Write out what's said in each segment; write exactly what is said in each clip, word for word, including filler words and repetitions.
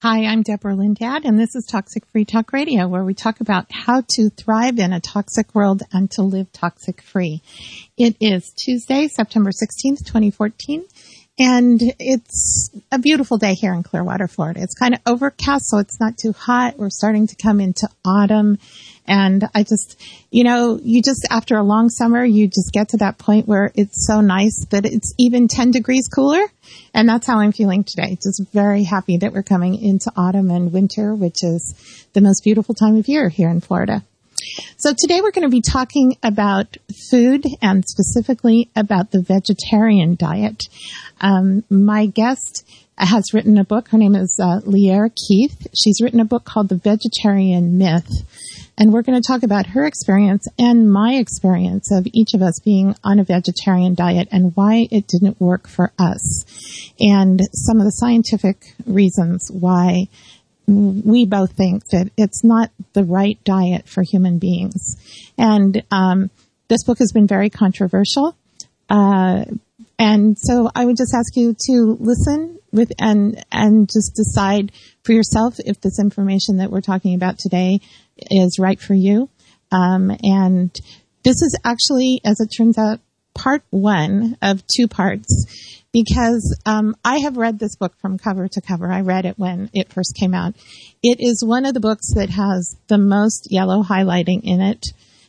Hi, I'm Deborah Lindad, and this is Toxic Free Talk Radio, where we talk about how to thrive in a toxic world and to live toxic free. It is Tuesday, September sixteenth, twenty fourteen, and it's a beautiful day here in Clearwater, Florida. It's kind of overcast, so it's not too hot. We're starting to come into autumn, and I just, you know, you just, after a long summer, you just get to that point where it's so nice that it's even ten degrees cooler. And that's how I'm feeling today. Just very happy that we're coming into autumn and winter, which is the most beautiful time of year here in Florida. So today we're going to be talking about food and specifically about the vegetarian diet. Um, my guest has written a book. Her name is uh, Lierre Keith. She's written a book called The Vegetarian Myth. And we're going to talk about her experience and my experience of each of us being on a vegetarian diet and why it didn't work for us. And some of the scientific reasons why we both think that it's not the right diet for human beings. And um, this book has been very controversial. Uh, and so I would just ask you to listen with and and just decide for yourself if this information that we're talking about today is right for you. Um, and this is actually, as it turns out, part one of two parts, because um, I have read this book from cover to cover. I read it when it first came out. It is one of the books that has the most yellow highlighting in it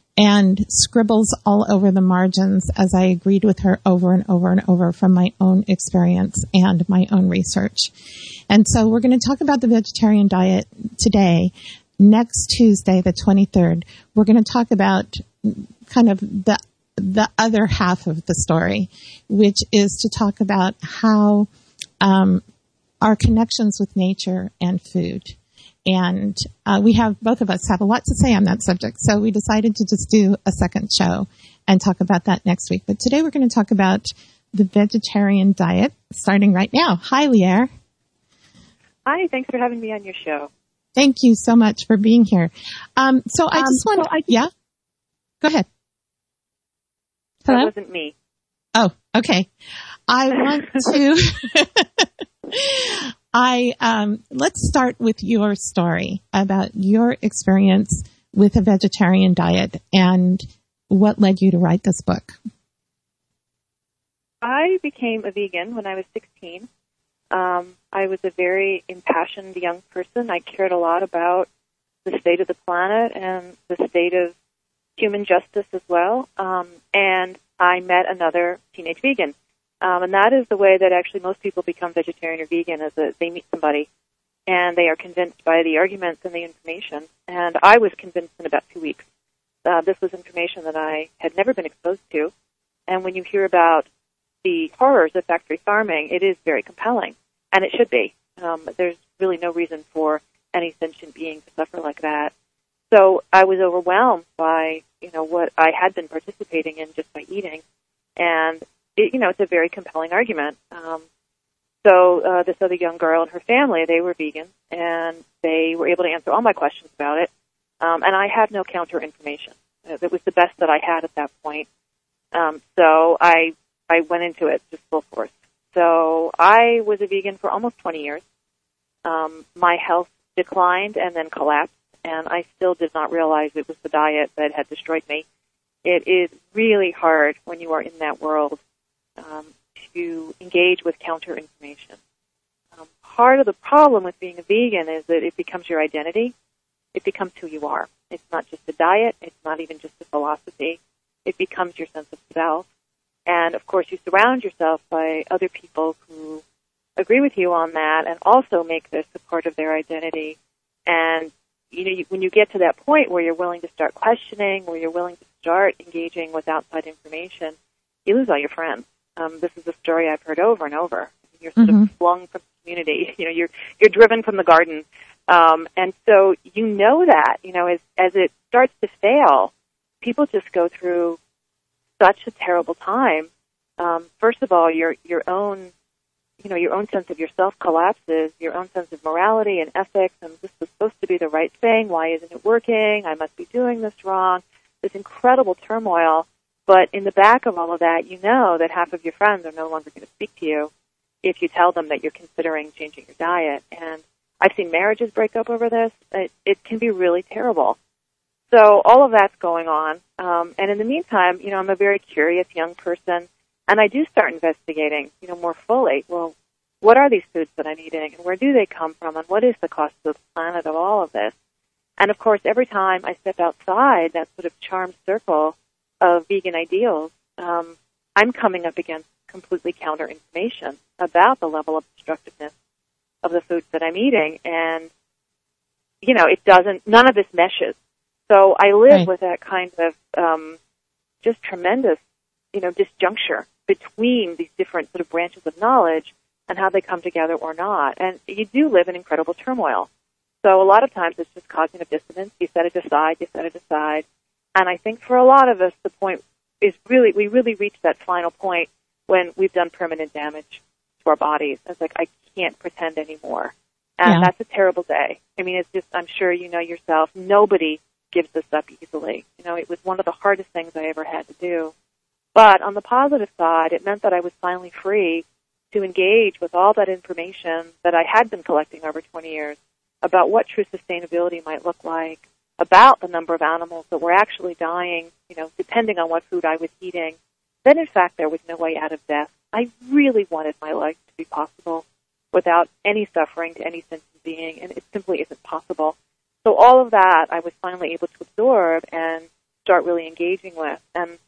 and scribbles all over the margins, as I agreed with her over and over and over from my own experience and my own research. And so we're going to talk about the vegetarian diet today. Next Tuesday, the twenty-third, we're going to talk about kind of the the other half of the story, which is to talk about how um, our connections with nature and food. And uh, we have, both of us have a lot to say on that subject. So we decided to just do a second show and talk about that next week. But today we're going to talk about the vegetarian diet, starting right now. Hi, Lierre. Hi, thanks for having me on your show. Thank you so much for being here. Um, so I just um, want so I to, yeah, go ahead. Hello? That wasn't me. Oh, okay. I want to, I, um, let's start with your story about your experience with a vegetarian diet and what led you to write this book. I became a vegan when I was sixteen. Um, I was a very impassioned young person. I cared a lot about the state of the planet and the state of human justice as well. Um, and I met another teenage vegan. Um, and that is the way that actually most people become vegetarian or vegan, is that they meet somebody and they are convinced by the arguments and the information. And I was convinced in about two weeks. Uh, this was information that I had never been exposed to. And when you hear about the horrors of factory farming, it is very compelling, and it should be. Um, there's really no reason for any sentient being to suffer like that. So I was overwhelmed by, you know, what I had been participating in just by eating, and it, you know, it's a very compelling argument. Um, so uh, this other young girl and her family, they were vegan, and they were able to answer all my questions about it, um, and I had no counter information. It was the best that I had at that point. Um, so I I went into it just full force. So I was a vegan for almost twenty years. Um, my health declined and then collapsed, and I still did not realize it was the diet that had destroyed me. It is really hard when you are in that world um, to engage with counter information. Um, part of the problem with being a vegan is that it becomes your identity. It becomes who you are. It's not just a diet. It's not even just a philosophy. It becomes your sense of self. And, of course, you surround yourself by other people who agree with you on that and also make this a part of their identity. And, you know, you, when you get to that point where you're willing to start questioning, where you're willing to start engaging with outside information, you lose all your friends. Um, this is a story I've heard over and over. You're sort mm-hmm. of flung from the community. You know, you're you're driven from the garden. Um, and so you know that, you know, as as it starts to fail, people just go through such a terrible time. Um, first of all, your your own, you know, your own sense of yourself collapses, your own sense of morality and ethics, and this was supposed to be the right thing. Why isn't it working? I must be doing this wrong. This incredible turmoil. But in the back of all of that, you know that half of your friends are no longer going to speak to you if you tell them that you're considering changing your diet. And I've seen marriages break up over this. It, it can be really terrible. So all of that's going on. Um, and in the meantime, you know, I'm a very curious young person, and I do start investigating, you know, more fully. Well, what are these foods that I'm eating, and where do they come from, and what is the cost to the planet of all of this? And, of course, every time I step outside that sort of charmed circle of vegan ideals, um, I'm coming up against completely counter information about the level of destructiveness of the foods that I'm eating. And, you know, it doesn't, none of this meshes. So I live right. with that kind of um, just tremendous, you know, disjuncture between these different sort of branches of knowledge and how they come together or not. And you do live in incredible turmoil. So a lot of times it's just cognitive dissonance. You set it aside, you set it aside. And I think for a lot of us, the point is really, we really reach that final point when we've done permanent damage to our bodies. It's like, I can't pretend anymore. And yeah. that's a terrible day. I mean, it's just, I'm sure you know yourself, nobody gives this up easily. You know, it was one of the hardest things I ever had to do. But on the positive side, it meant that I was finally free to engage with all that information that I had been collecting over twenty years about what true sustainability might look like, about the number of animals that were actually dying, you know, depending on what food I was eating. Then, in fact, there was no way out of death. I really wanted my life to be possible without any suffering to any sentient being, and it simply isn't possible. So all of that I was finally able to absorb and start really engaging with. And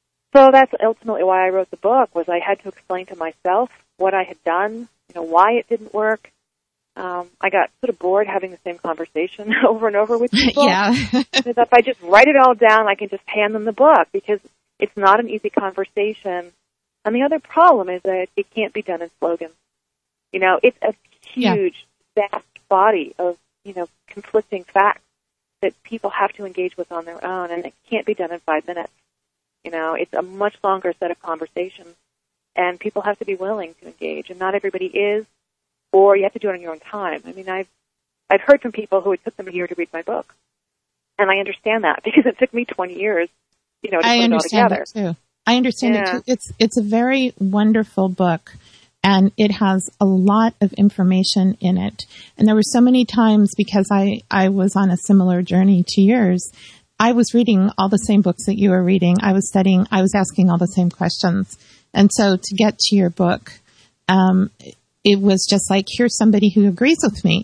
so that's ultimately why I wrote the book, was I had to explain to myself what I had done, you know, why it didn't work. Um, I got sort of bored having the same conversation over and over with people. Yeah. If I just write it all down, I can just hand them the book, because it's not an easy conversation. And the other problem is that it can't be done in slogans. You know, it's a huge, yeah. vast body of, you know, conflicting facts that people have to engage with on their own, and it can't be done in five minutes. You know, it's a much longer set of conversations, and people have to be willing to engage, and not everybody is, or you have to do it on your own time. I mean, I've I've heard from people who it took them a year to read my book, and I understand that, because it took me twenty years, you know, to I put it all together. I understand it too. I understand yeah. it too. It's it's a very wonderful book, and it has a lot of information in it. And there were so many times, because I, I was on a similar journey to yours, I was reading all the same books that you were reading. I was studying, I was asking all the same questions. And so to get to your book, um, it was just like, here's somebody who agrees with me.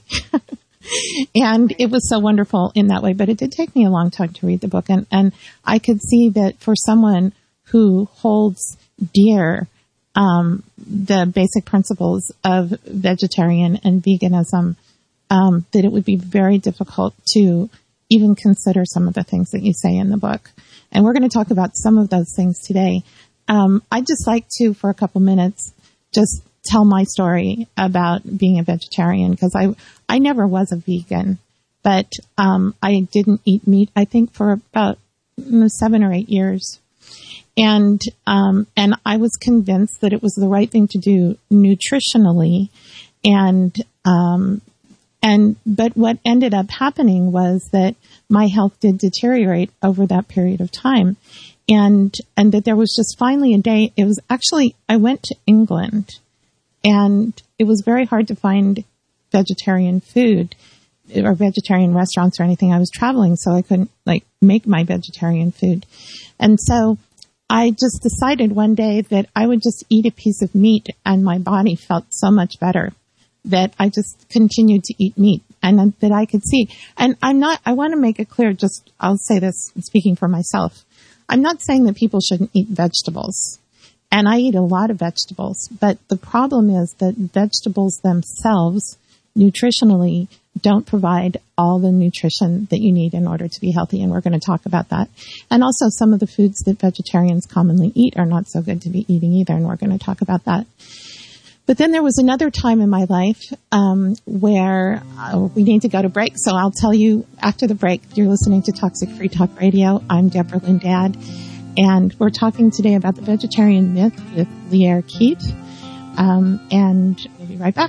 And it was so wonderful in that way. But it did take me a long time to read the book. And, and I could see that for someone who holds dear um, the basic principles of vegetarian and veganism, um, that it would be very difficult to even consider some of the things that you say in the book. And we're going to talk about some of those things today. Um, I'd just like to, for a couple minutes, just tell my story about being a vegetarian, because I, I never was a vegan, but um, I didn't eat meat, I think, for about seven or eight years. And, um, and I was convinced that it was the right thing to do nutritionally. And, um, and, but what ended up happening was that my health did deteriorate over that period of time. And, and that there was just finally a day, it was actually, I went to England, and it was very hard to find vegetarian food or vegetarian restaurants or anything. I was traveling, so I couldn't like make my vegetarian food. And so I just decided one day that I would just eat a piece of meat, and my body felt so much better that I just continued to eat meat, and that I could see. And I'm not, I want to make it clear, just, I'll say this speaking for myself. I'm not saying that people shouldn't eat vegetables. And I eat a lot of vegetables, but the problem is that vegetables themselves, nutritionally, don't provide all the nutrition that you need in order to be healthy, and we're going to talk about that. And also, some of the foods that vegetarians commonly eat are not so good to be eating either, and we're going to talk about that. But then there was another time in my life um, where uh, we need to go to break, so I'll tell you after the break. You're listening to Toxic Free Talk Radio. I'm Deborah Lynn Dad, and we're talking today about the vegetarian myth with Lierre Keith, um, and we'll be right back.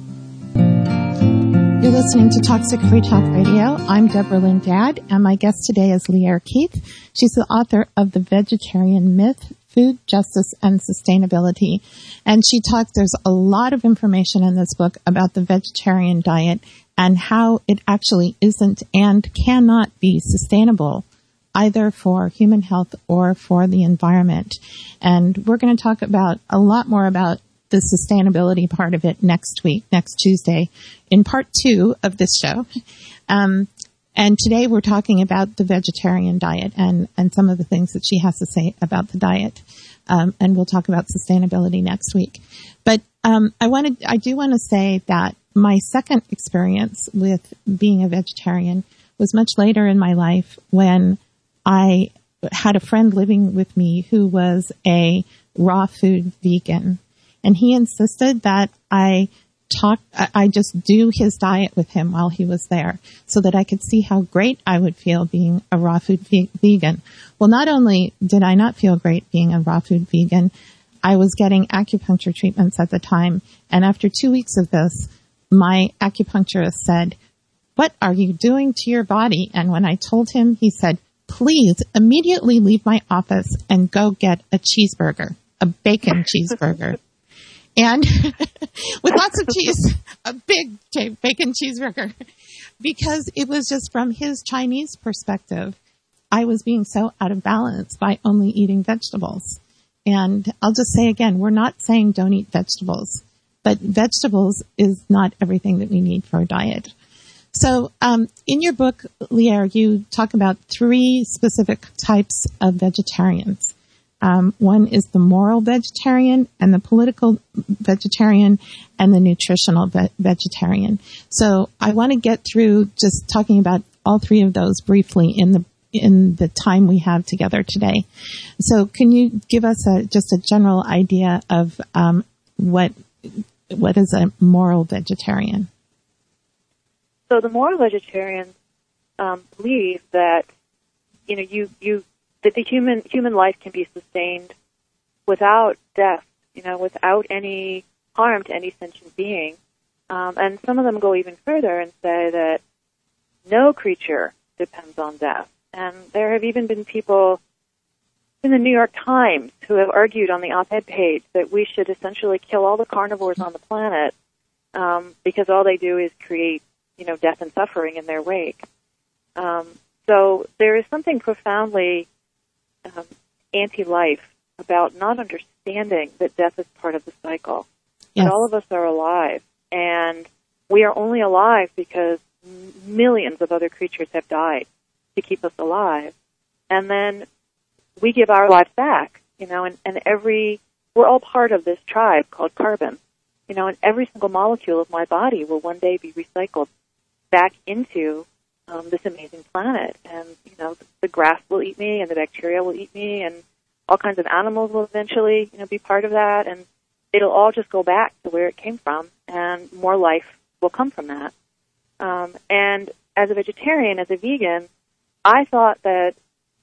You're listening to Toxic Free Talk Radio. I'm Deborah Lynn Dad, and my guest today is Lierre Keith. She's the author of The Vegetarian Myth, Food, Justice, and Sustainability. And she talked, there's a lot of information in this book about the vegetarian diet and how it actually isn't and cannot be sustainable either for human health or for the environment. And we're going to talk about a lot more about the sustainability part of it next week, next Tuesday, in part two of this show. Um, and today we're talking about the vegetarian diet and, and some of the things that she has to say about the diet. Um, and we'll talk about sustainability next week. But um, I wanted, I do want to say that my second experience with being a vegetarian was much later in my life when I had a friend living with me who was a raw food vegan, and he insisted that I talk, I just do his diet with him while he was there so that I could see how great I would feel being a raw food ve- vegan. Well, not only did I not feel great being a raw food vegan, I was getting acupuncture treatments at the time. And after two weeks of this, my acupuncturist said, "What are you doing to your body?" And when I told him, he said, "Please immediately leave my office and go get a cheeseburger, a bacon cheeseburger." And with lots of cheese, a big bacon cheeseburger, because it was just from his Chinese perspective, I was being so out of balance by only eating vegetables. And I'll just say again, we're not saying don't eat vegetables, but vegetables is not everything that we need for a diet. So um, in your book, Lierre, you talk about three specific types of vegetarians. Um, one is the moral vegetarian, and the political vegetarian, and the nutritional ve- vegetarian. So I want to get through just talking about all three of those briefly in the in the time we have together today. So can you give us a, just a general idea of um, what what is a moral vegetarian? So the moral vegetarians um, believe that, you know, you, you, that the human, human life can be sustained without death, you know, without any harm to any sentient being. Um, and some of them go even further and say that no creature depends on death. And there have even been people in the New York Times who have argued on the op-ed page that we should essentially kill all the carnivores on the planet um, because all they do is create, you know, death and suffering in their wake. Um, so there is something profoundly um, anti-life about not understanding that death is part of the cycle. Yes. That all of us are alive, and we are only alive because m- millions of other creatures have died to keep us alive. And then we give our lives back, you know, and, and every, we're all part of this tribe called carbon, you know, and every single molecule of my body will one day be recycled back into um, this amazing planet. And, you know, the, the grass will eat me, and the bacteria will eat me, and all kinds of animals will eventually, you know, be part of that. And it'll all just go back to where it came from, and more life will come from that. Um, and as a vegetarian, as a vegan, I thought that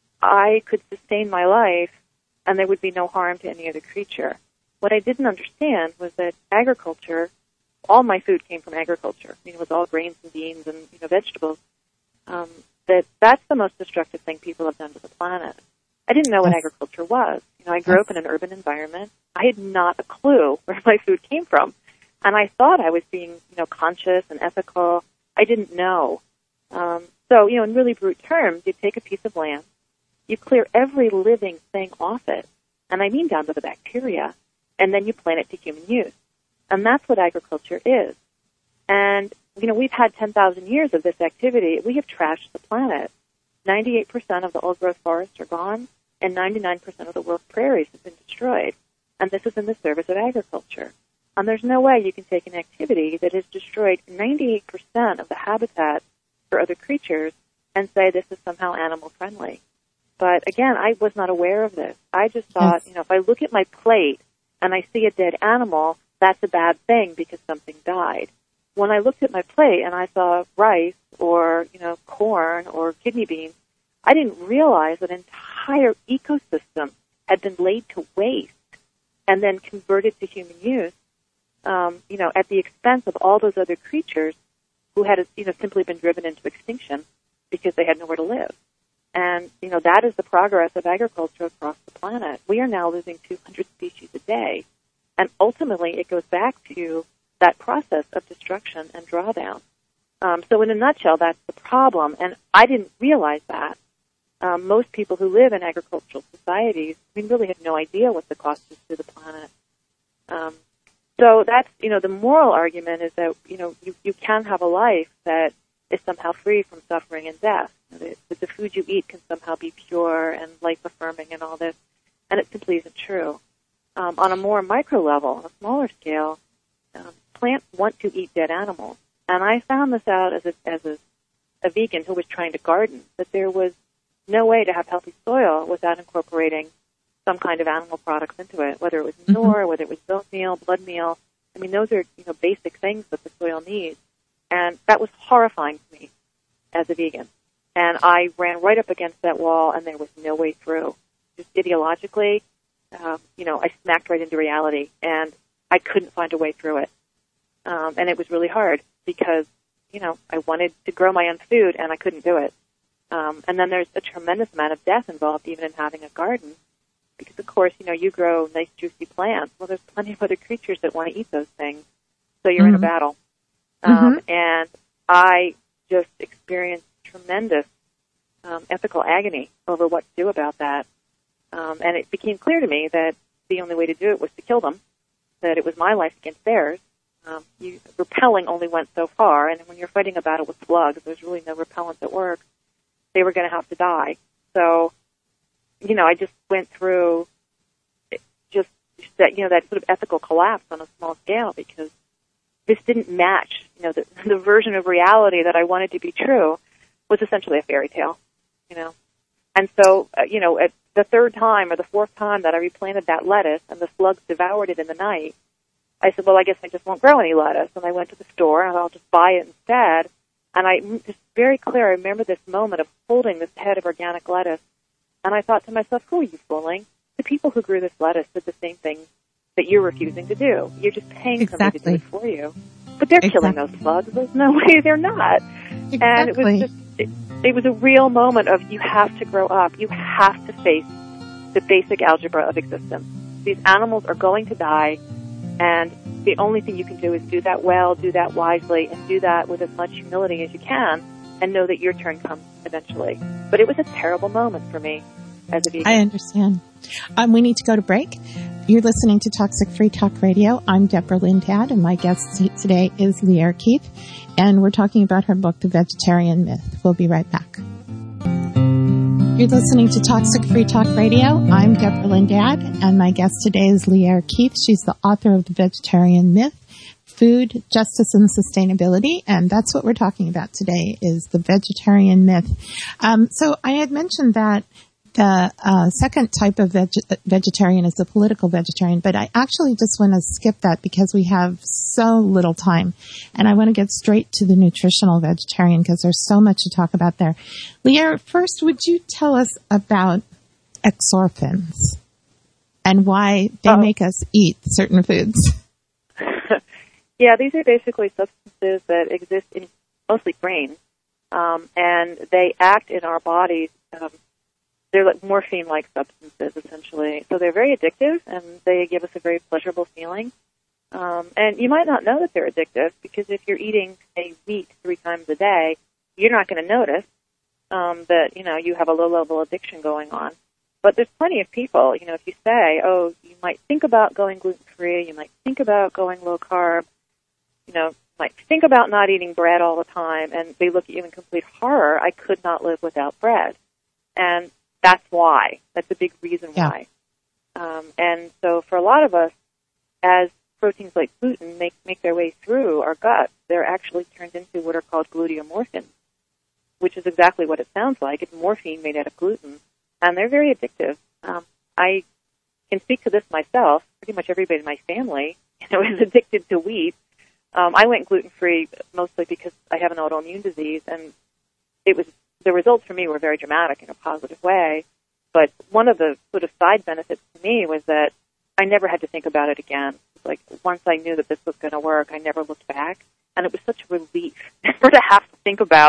I could sustain my life and there would be no harm to any other creature. What I didn't understand was that agriculture, all my food came from agriculture. I mean, it was all grains and beans and, you know, vegetables. Um, that that's the most destructive thing people have done to the planet. I didn't know what agriculture was. You know, I grew up in an urban environment. I had not a clue where my food came from. And I thought I was being, you know, conscious and ethical. I didn't know. Um, so, you know, in really brute terms, you take a piece of land, you clear every living thing off it, and I mean down to the bacteria, and then you plant it to human use. And that's what agriculture is. And, you know, we've had ten thousand years of this activity. We have trashed the planet. ninety-eight percent of the old-growth forests are gone, and ninety-nine percent of the world's prairies have been destroyed. And this is in the service of agriculture. And there's no way you can take an activity that has destroyed ninety-eight percent of the habitat for other creatures and say this is somehow animal-friendly. But again, I was not aware of this. I just thought, you know, if I look at my plate and I see a dead animal, that's a bad thing because something died. When I looked at my plate and I saw rice or, you know, corn or kidney beans, I didn't realize that an entire ecosystem had been laid to waste and then converted to human use, um, you know, at the expense of all those other creatures who had, you know, simply been driven into extinction because they had nowhere to live. And, you know, that is the progress of agriculture across the planet. We are now losing two hundred species a day. And ultimately, it goes back to that process of destruction and drawdown. Um, so in a nutshell, that's the problem. And I didn't realize that. Um, most people who live in agricultural societies, we really have no idea what the cost is to the planet. Um, so that's, you know, the moral argument is that, you know, you, you can have a life that is somehow free from suffering and death. The, the food you eat can somehow be pure and life-affirming and all this, and it simply isn't true. Um, on a more micro level, on a smaller scale, um, plants want to eat dead animals. And I found this out as a, as a, a vegan who was trying to garden, that there was no way to have healthy soil without incorporating some kind of animal products into it, whether it was manure, mm-hmm. whether it was bone meal, blood meal. I mean, those are, you know, basic things that the soil needs. And that was horrifying to me as a vegan. And I ran right up against that wall, and there was no way through. Just ideologically, um, you know, I smacked right into reality, and I couldn't find a way through it. Um, and it was really hard because, you know, I wanted to grow my own food, and I couldn't do it. Um, and then there's a tremendous amount of death involved even in having a garden because, of course, you know, you grow nice, juicy plants. Well, there's plenty of other creatures that want to eat those things. So you're mm-hmm. in a battle. Um, mm-hmm. And I just experienced tremendous um, ethical agony over what to do about that. Um, and it became clear to me that the only way to do it was to kill them, that it was my life against theirs. Um, you, repelling only went so far, and when you're fighting a battle with slugs, there's really no repellent that works. They were going to have to die. So, you know, I just went through just that, you know, that sort of ethical collapse on a small scale because this didn't match, you know, the, the version of reality that I wanted to be true was essentially a fairy tale, you know. And so, uh, you know, at the third time or the fourth time that I replanted that lettuce and the slugs devoured it in the night, I said, well, I guess I just won't grow any lettuce. And I went to the store and I'll just buy it instead. And I, it's very clear, I remember this moment of holding this head of organic lettuce. And I thought to myself, who are you fooling? The people who grew this lettuce did the same thing that you're refusing to do. You're just paying exactly. somebody to do it for you. But they're exactly. killing those slugs. There's no way they're not. Exactly. And it was just, it, it was a real moment of you have to grow up. You have to face the basic algebra of existence. These animals are going to die, and the only thing you can do is do that well, do that wisely, and do that with as much humility as you can, and know that your turn comes eventually. But it was a terrible moment for me as a vegan. I understand. Um, we need to go to break. You're listening to Toxic Free Talk Radio. I'm Deborah Lindad, and my guest today is Lierre Keith, and we're talking about her book, The Vegetarian Myth. We'll be right back. You're listening to Toxic Free Talk Radio. I'm Deborah Lindad, and my guest today is Lierre Keith. She's the author of The Vegetarian Myth, Food, Justice, and Sustainability, and that's what we're talking about today is the vegetarian myth. Um, so I had mentioned that the uh, second type of veg- vegetarian is the political vegetarian, but I actually just want to skip that because we have so little time, and I want to get straight to the nutritional vegetarian because there's so much to talk about there. Lierre, first, would you tell us about exorphins and why they oh. make us eat certain foods? Yeah, these are basically substances that exist in mostly brains, um, and they act in our bodies. Um, they're like morphine-like substances, essentially. So they're very addictive, and they give us a very pleasurable feeling. Um, and you might not know that they're addictive because if you're eating, say, wheat three times a day, you're not going to notice um, that, you know, you have a low-level addiction going on. But there's plenty of people, you know, if you say, oh, you might think about going gluten-free, you might think about going low-carb, you know, might think about not eating bread all the time, and they look at you in complete horror. I could not live without bread. And that's why. That's a big reason yeah. why. Um, and so for a lot of us, as proteins like gluten make, make their way through our gut, they're actually turned into what are called gluteomorphins, which is exactly what it sounds like. It's morphine made out of gluten. And they're very addictive. Um, I can speak to this myself. Pretty much everybody in my family, you know, is addicted to wheat. Um, I went gluten-free mostly because I have an autoimmune disease, and it was the results for me were very dramatic in a positive way. But one of the sort of side benefits to me was that I never had to think about it again. Like once I knew that this was going to work, I never looked back, and it was such a relief never to have to think about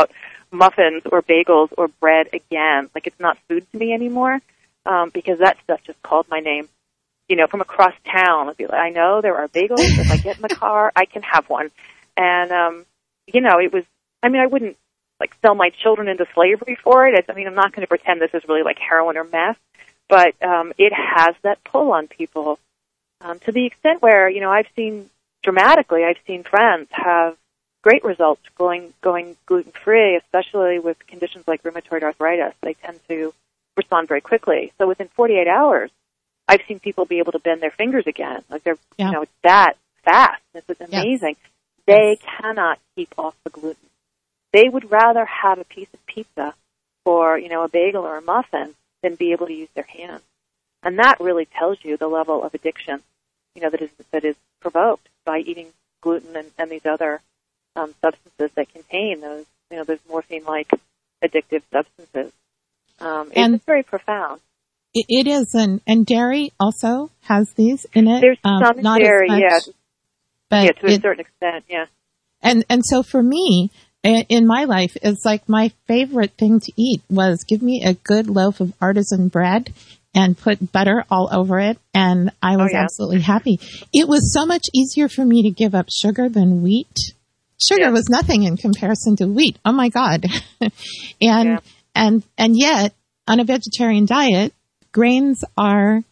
muffins or bagels or bread again. Like, it's not food to me anymore, um, because that stuff just called my name. You know, from across town, I'd be like, I know there are bagels. If I get in the car, I can have one. And, um, you know, it was, I mean, I wouldn't, like, sell my children into slavery for it. I mean, I'm not going to pretend this is really like heroin or meth, but um, it has that pull on people um, to the extent where, you know, I've seen dramatically, I've seen friends have great results going going gluten-free, especially with conditions like rheumatoid arthritis. They tend to respond very quickly. So within forty-eight hours, I've seen people be able to bend their fingers again. Like, they're, yeah. you know, it's that fast. This is amazing. Yes. They cannot keep off the gluten. They would rather have a piece of pizza or, you know, a bagel or a muffin than be able to use their hands. And that really tells you the level of addiction, you know, that is that is provoked by eating gluten and, and these other um, substances that contain those, you know, those morphine-like addictive substances. Um, and it's very profound. It is, and, and dairy also has these in it. There's um, some not dairy, as much, yeah. But yeah, to a it, certain extent, yeah. And and so for me, in my life, it's like my favorite thing to eat was give me a good loaf of artisan bread and put butter all over it, and I was oh, yeah. absolutely happy. It was so much easier for me to give up sugar than wheat. Sugar yeah. was nothing in comparison to wheat. Oh my God. and yeah. and and yet, on a vegetarian diet, grains are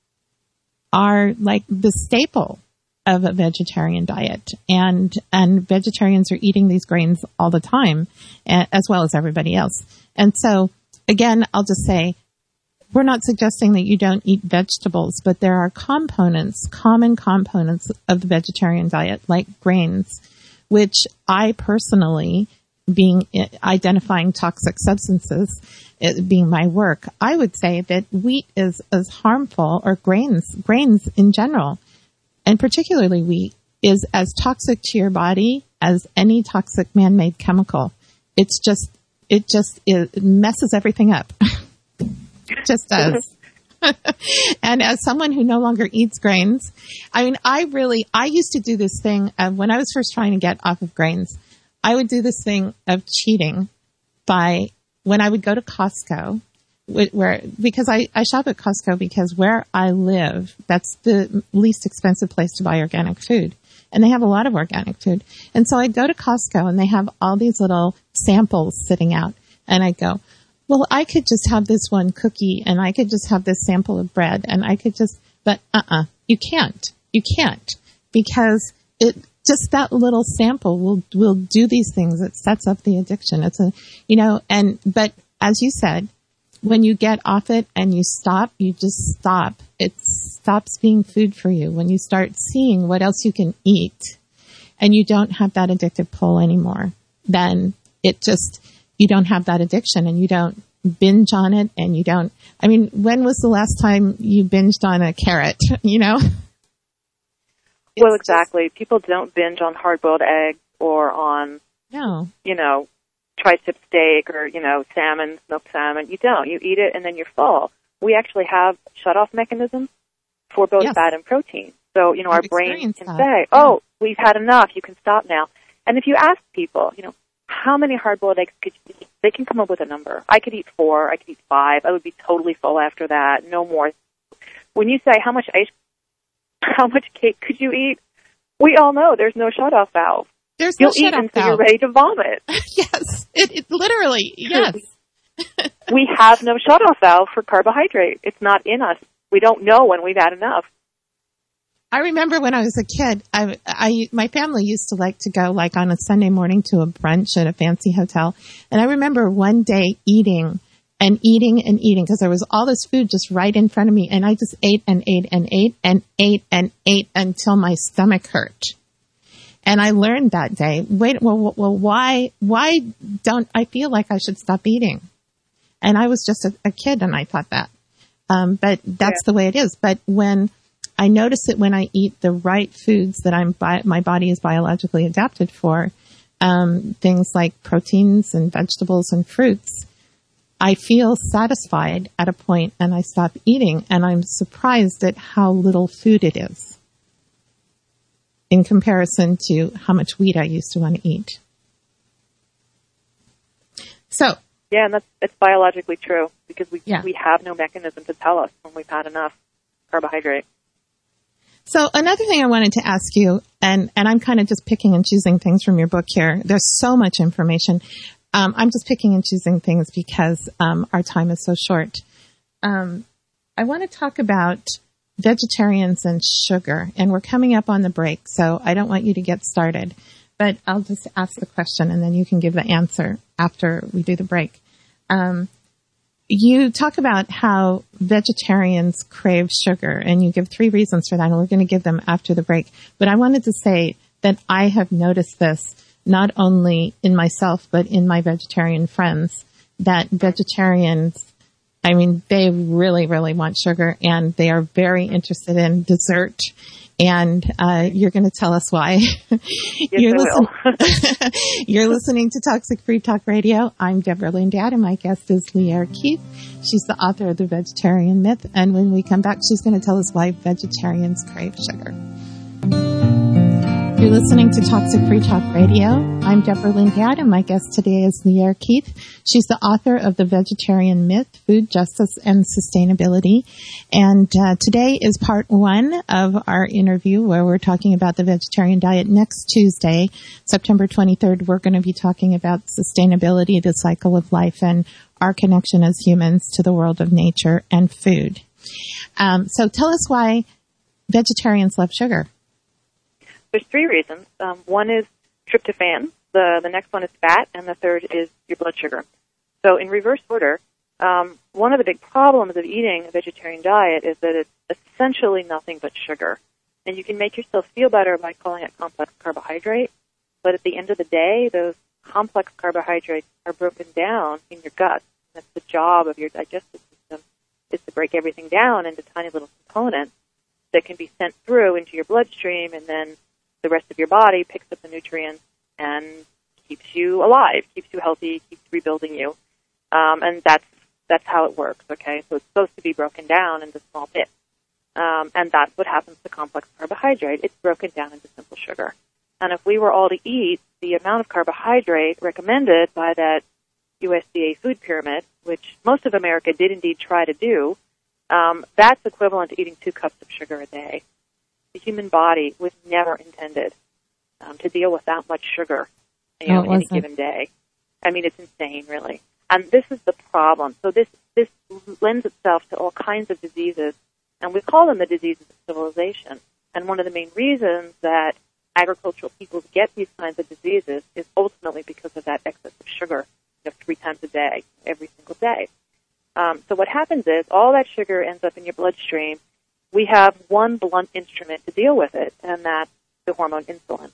are like the staple of a vegetarian diet, and and vegetarians are eating these grains all the time, as well as everybody else. And so, again, I'll just say, we're not suggesting that you don't eat vegetables, but there are components, common components of the vegetarian diet, like grains, which I personally, being identifying toxic substances, it being my work, I would say that wheat is as harmful, or grains, grains in general, and particularly wheat, is as toxic to your body as any toxic man-made chemical. It's just, it just it messes everything up. It just does. And as someone who no longer eats grains, I mean, I really, I used to do this thing uh, when I was first trying to get off of grains. I would do this thing of cheating by, when I would go to Costco, where, because I, I shop at Costco because where I live, that's the least expensive place to buy organic food. And they have a lot of organic food. And so I'd go to Costco and they have all these little samples sitting out. And I'd go, well, I could just have this one cookie and I could just have this sample of bread and I could just, but uh-uh, you can't. You can't, because it, just that little sample will, will do these things. It sets up the addiction. It's a, you know, and, but as you said, when you get off it and you stop, you just stop. It stops being food for you. When you start seeing what else you can eat and you don't have that addictive pull anymore, then it just, you don't have that addiction and you don't binge on it and you don't, I mean, when was the last time you binged on a carrot, you know? Well, exactly. Just, people don't binge on hard-boiled eggs or on, no, you know, tri-tip steak or, you know, salmon, smoked salmon. You don't. You eat it and then you're full. We actually have shut-off mechanisms for both yes. fat and protein. So, you know, I've our brain can that. say, oh, yeah. we've had enough. You can stop now. And if you ask people, you know, how many hard-boiled eggs could you eat? They can come up with a number. I could eat four. I could eat five. I would be totally full after that. No more. When you say how much ice, how much cake could you eat? We all know there's no shut-off valve. There's no You'll eat until you're ready to vomit. Yes, it, it literally, yes. We have no shutoff valve for carbohydrate. It's not in us. We don't know when we've had enough. I remember when I was a kid, I, I, my family used to like to go like on a Sunday morning to a brunch at a fancy hotel. And I remember one day eating and eating and eating because there was all this food just right in front of me. And I just ate and ate and ate and ate and ate until my stomach hurt. And I learned that day, wait, well, well, why, why don't I feel like I should stop eating? And I was just a, a kid and I thought that. Um, but that's yeah. the way it is. But when I notice it when I eat the right foods that I'm, bi- my body is biologically adapted for, um, things like proteins and vegetables and fruits, I feel satisfied at a point and I stop eating. And I'm surprised at how little food it is in comparison to how much wheat I used to want to eat. So, yeah, and that's it's biologically true because we yeah. we have no mechanism to tell us when we've had enough carbohydrate. So another thing I wanted to ask you, and, and I'm kind of just picking and choosing things from your book here. There's so much information. Um, I'm just picking and choosing things because um, our time is so short. Um, I want to talk about vegetarians and sugar, and we're coming up on the break, so I don't want you to get started. But I'll just ask the question, and then you can give the answer after we do the break. Um, You talk about how vegetarians crave sugar, and you give three reasons for that, and we're going to give them after the break. But I wanted to say that I have noticed this not only in myself, but in my vegetarian friends, that vegetarians, I mean, they really, really want sugar, and they are very interested in dessert. And uh, you're going to tell us why. Yes, you're, I listen- will. you're listening to Toxic Free Talk Radio. I'm Deborah Lynn Dad, and my guest is Lierre Keith. She's the author of The Vegetarian Myth. And when we come back, she's going to tell us why vegetarians crave sugar. You're listening to Toxic Free Talk Radio. I'm Deborah Lynn Dad, and my guest today is Lierre Keith. She's the author of The Vegetarian Myth, Food Justice and Sustainability. And uh, today is part one of our interview where we're talking about the vegetarian diet. Next Tuesday, September twenty-third, we're going to be talking about sustainability, the cycle of life, and our connection as humans to the world of nature and food. Um, so tell us why vegetarians love sugar. There's three reasons. Um, one is tryptophan, the, the next one is fat, and the third is your blood sugar. So in reverse order, um, one of the big problems of eating a vegetarian diet is that it's essentially nothing but sugar. And you can make yourself feel better by calling it complex carbohydrate, but at the end of the day, those complex carbohydrates are broken down in your gut. That's the job of your digestive system, is to break everything down into tiny little components that can be sent through into your bloodstream, and then the rest of your body picks up the nutrients and keeps you alive, keeps you healthy, keeps rebuilding you. Um, and that's that's how it works, okay? So it's supposed to be broken down into small bits. Um, and that's what happens to complex carbohydrate. It's broken down into simple sugar. And if we were all to eat the amount of carbohydrate recommended by that U S D A food pyramid, which most of America did indeed try to do, um, that's equivalent to eating two cups of sugar a day. The human body was never intended um, to deal with that much sugar, you know, oh, in a given day. I mean, it's insane, really. And this is the problem. So this this lends itself to all kinds of diseases, and we call them the diseases of civilization. And one of the main reasons that agricultural peoples get these kinds of diseases is ultimately because of that excess of sugar, you know, three times a day, every single day. Um, so what happens is all that sugar ends up in your bloodstream. We have one blunt instrument to deal with it, and that's the hormone insulin.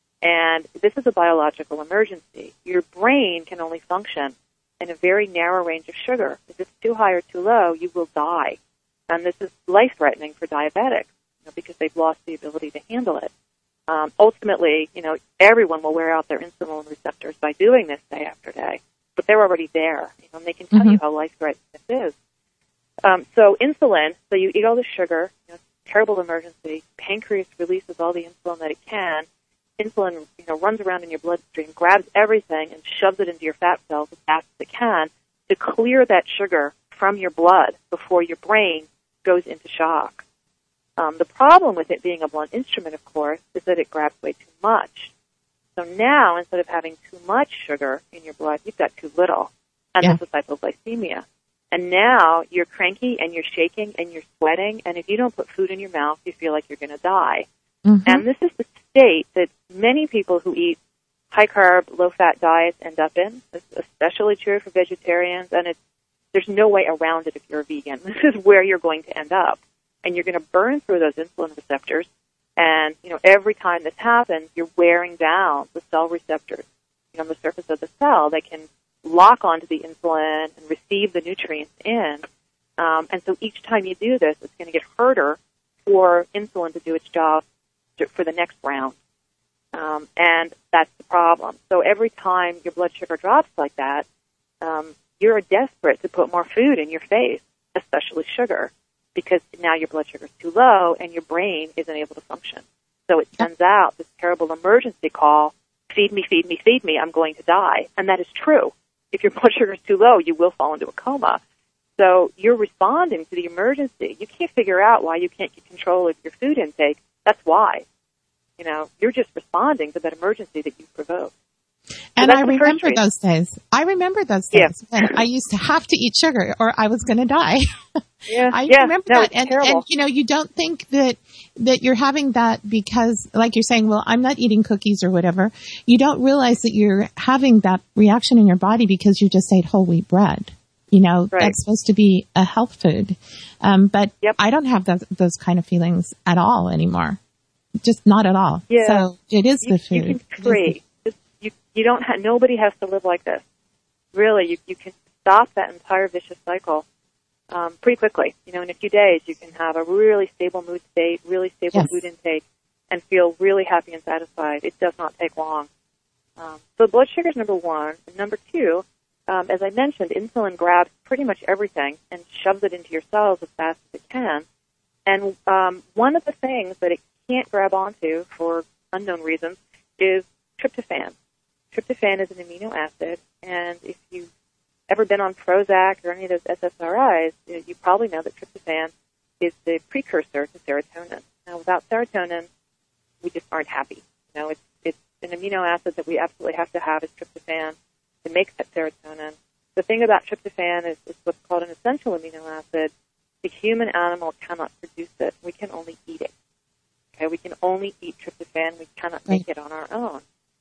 And this is a biological emergency. Your brain can only function in a very narrow range of sugar. If it's too high or too low, you will die. And this is life-threatening for diabetics, you know, because they've lost the ability to handle it. Um, ultimately, you know, everyone will wear out their insulin receptors by doing this day after day. But they're already there, you know, and they can tell mm-hmm. you how life-threatening this is. Um, so insulin, so you eat all the sugar, you know, terrible emergency. Pancreas releases all the insulin that it can. Insulin, you know, runs around in your bloodstream, grabs everything and shoves it into your fat cells as fast as it can to clear that sugar from your blood before your brain goes into shock. Um, the problem with it being a blunt instrument, of course, is that it grabs way too much. So now, instead of having too much sugar in your blood, you've got too little, and yeah. that's a hypoglycemia. And now you're cranky and you're shaking and you're sweating, and if you don't put food in your mouth, you feel like you're going to die. Mm-hmm. And this is the state that many people who eat high-carb, low-fat diets end up in. It's especially true for vegetarians, and it's, there's no way around it if you're a vegan. This is where you're going to end up. And you're going to burn through those insulin receptors, and, you know, every time this happens, you're wearing down the cell receptors, you know, on the surface of the cell. They can lock onto the insulin and receive the nutrients in. Um, and so each time you do this, it's going to get harder for insulin to do its job to, for the next round. Um, and that's the problem. So every time your blood sugar drops like that, um, you're desperate to put more food in your face, especially sugar, because now your blood sugar is too low and your brain isn't able to function. So it sends out this terrible emergency call, feed me, feed me, feed me, I'm going to die. And that is true. if your blood sugar is too low, you will fall into a coma. So you're responding to the emergency. You can't figure out why you can't get control of your food intake. That's why. You know, you're just responding to that emergency that you provoked. And so I remember those days. I remember those days yeah. when I used to have to eat sugar or I was going to die. Yeah, I yeah. remember no, that. And, and, you know, you don't think that, that you're having that because, like you're saying, well, I'm not eating cookies or whatever. You don't realize that you're having that reaction in your body because you just ate whole wheat bread. You know, right. That's supposed to be a health food. Um, but yep. I don't have those, those kind of feelings at all anymore. Just not at all. Yeah. So it is you, the food. You can free. Just, you, you don't have, nobody has to live like this. Really, you, you can stop that entire vicious cycle um, pretty quickly. You know, in a few days, you can have a really stable mood state, really stable yes. food intake, and feel really happy and satisfied. It does not take long. Um, so blood sugar is number one. And number two, um, as I mentioned, insulin grabs pretty much everything and shoves it into your cells as fast as it can. And um, one of the things that it can't grab onto for unknown reasons is tryptophan. Tryptophan is an amino acid, and if you've ever been on Prozac or any of those S S R Is, you probably know that tryptophan is the precursor to serotonin. Now, without serotonin, we just aren't happy. You know, it's, it's an amino acid that we absolutely have to have is tryptophan to make that serotonin. The thing about tryptophan is it's what's called an essential amino acid. The human animal cannot produce it. We can only eat it. Okay, we can only eat tryptophan. We cannot make it on our own.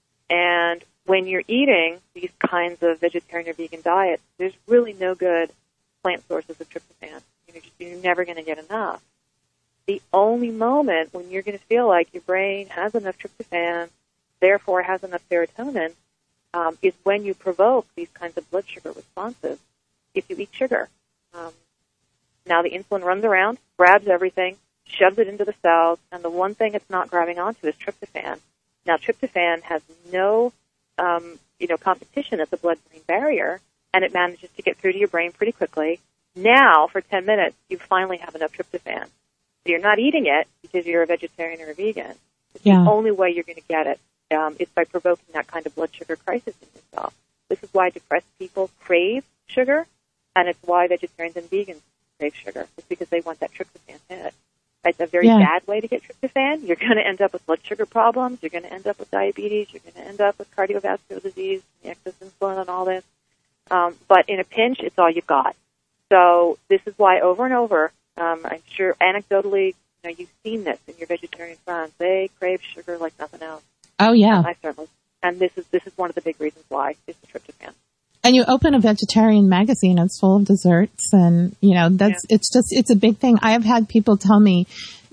And when you're eating these kinds of vegetarian or vegan diets, there's really no good plant sources of tryptophan. You're, just, you're never going to get enough. The only moment when you're going to feel like your brain has enough tryptophan, therefore has enough serotonin, um, is when you provoke these kinds of blood sugar responses if you eat sugar. Um, now the insulin runs around, grabs everything, shoves it into the cells, and the one thing it's not grabbing onto is tryptophan. Now, tryptophan has no, um, you know, competition at the blood-brain barrier, and it manages to get through to your brain pretty quickly. Now, for ten minutes, you finally have enough tryptophan. So you're not eating it because you're a vegetarian or a vegan. It's yeah. the only way you're going to get it. Um, is by provoking that kind of blood sugar crisis in yourself. This is why depressed people crave sugar, and it's why vegetarians and vegans crave sugar. It's because they want that tryptophan hit. It's a very yeah. bad way to get tryptophan. You're going to end up with blood sugar problems. You're going to end up with diabetes. You're going to end up with cardiovascular disease, the excess insulin, and all this. Um, but in a pinch, it's all you've got. So this is why over and over, um, I'm sure anecdotally, you know, you've seen this in your vegetarian friends. They crave sugar like nothing else. Oh yeah, I certainly. And this is this is one of the big reasons why is the tryptophan. And you open a vegetarian magazine, it's full of desserts, and you know that's yeah. it's just it's a big thing. I have had people tell me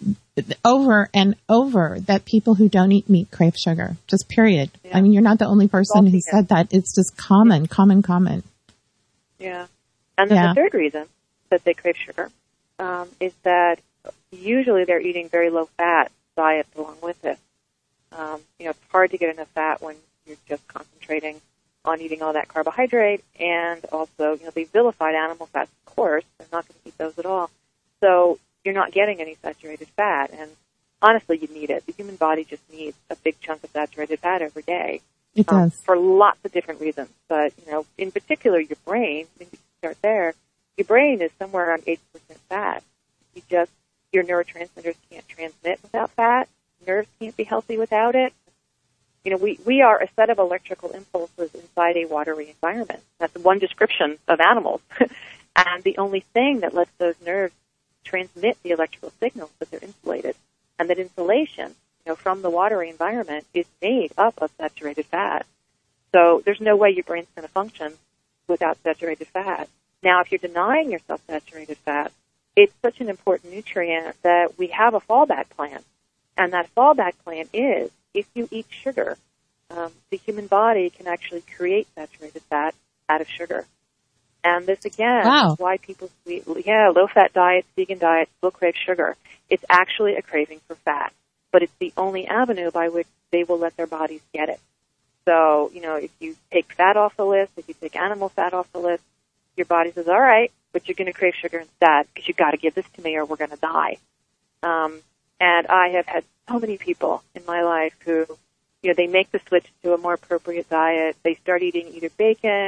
over and over that people who don't eat meat crave sugar. Just period. Yeah. I mean, you're not the only person who said that. It's just common, yeah. common, common. Yeah. And then yeah. the third reason that they crave sugar um, is that usually they're eating very low fat diets along with it. Um, you know, it's hard to get enough fat when you're just concentrating on eating all that carbohydrate, and also, you know, they vilified animal fats, of course. They're not going to eat those at all. So you're not getting any saturated fat, and honestly, you need it. The human body just needs a big chunk of saturated fat every day. It um, does. For lots of different reasons. But, you know, in particular, your brain, when you start there, your brain is somewhere around eighty percent fat. You just, your neurotransmitters can't transmit without fat. Nerves can't be healthy without it. You know, we, we are a set of electrical impulses inside a watery environment. That's one description of animals. And the only thing that lets those nerves transmit the electrical signals that they're insulated. And that insulation, you know, from the watery environment is made up of saturated fat. So there's no way your brain's going to function without saturated fat. Now, if you're denying yourself saturated fat, it's such an important nutrient that we have a fallback plan. And that fallback plan is, if you eat sugar, um, the human body can actually create saturated fat out of sugar. And this, again, wow. is why people, eat, yeah, low-fat diets, vegan diets will crave sugar. It's actually a craving for fat, but it's the only avenue by which they will let their bodies get it. So, you know, if you take fat off the list, if you take animal fat off the list, your body says, all right, but you're going to crave sugar instead because you've got to give this to me or we're going to die. Um, and I have had so many people in my life who, you know, they make the switch to a more appropriate diet. They start eating either bacon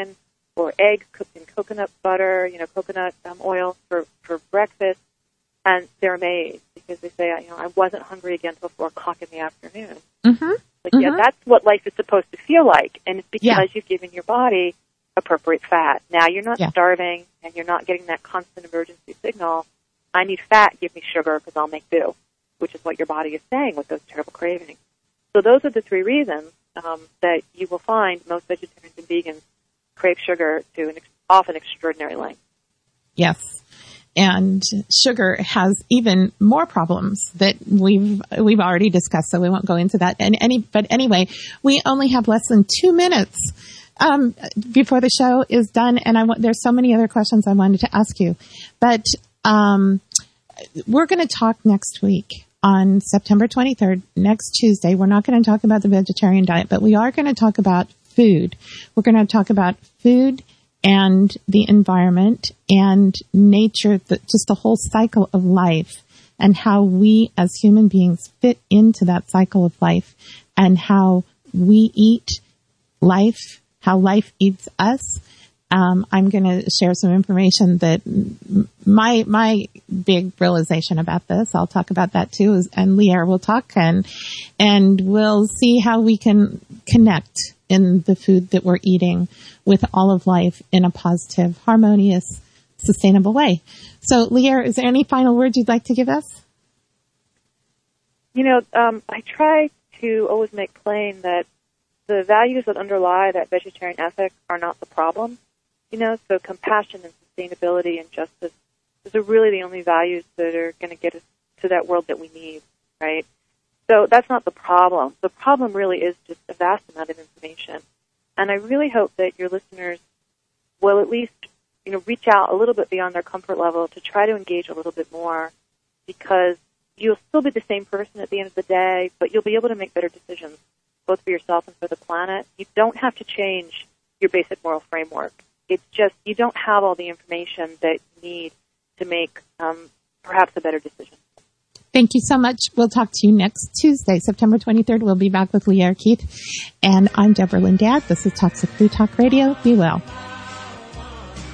or eggs cooked in coconut butter, you know, coconut um, oil for, for breakfast, and they're amazed because they say, you know, I wasn't hungry again until four o'clock in the afternoon. Mm-hmm. Like, mm-hmm. yeah, that's what life is supposed to feel like, and it's because yeah. you've given your body appropriate fat. Now you're not yeah. starving, and you're not getting that constant emergency signal, I need fat, give me sugar because I'll make do, which is what your body is saying with those terrible cravings. So those are the three reasons um, that you will find most vegetarians and vegans crave sugar to an ex- often extraordinary length. Yes. And sugar has even more problems that we've we've already discussed, so we won't go into that. And any, but anyway, we only have less than two minutes um, before the show is done, and I want, there's so many other questions I wanted to ask you, but um, we're going to talk next week on September twenty-third, next Tuesday. We're not going to talk about the vegetarian diet, but we are going to talk about food. We're going to talk about food and the environment and nature, the, just the whole cycle of life, and how we as human beings fit into that cycle of life, and how we eat life, how life eats us. Um, I'm going to share some information that my my big realization about this. I'll talk about that too, is, and Leah will talk, and and we'll see how we can connect in the food that we're eating with all of life in a positive, harmonious, sustainable way. So, Leah, is there any final words you'd like to give us? You know, um, I try to always make plain that the values that underlie that vegetarian ethic are not the problem. You know, so compassion and sustainability and justice, those are really the only values that are going to get us to that world that we need, right? So that's not the problem. The problem really is just a vast amount of information. And I really hope that your listeners will at least, you know, reach out a little bit beyond their comfort level to try to engage a little bit more, because you'll still be the same person at the end of the day, but you'll be able to make better decisions, both for yourself and for the planet. You don't have to change your basic moral framework. It's just you don't have all the information that you need to make um, perhaps a better decision. Thank you so much. We'll talk to you next Tuesday, September twenty-third. We'll be back with Leah Keith. And I'm Deborah Lindad. This is Toxic Free Talk Radio. Be well.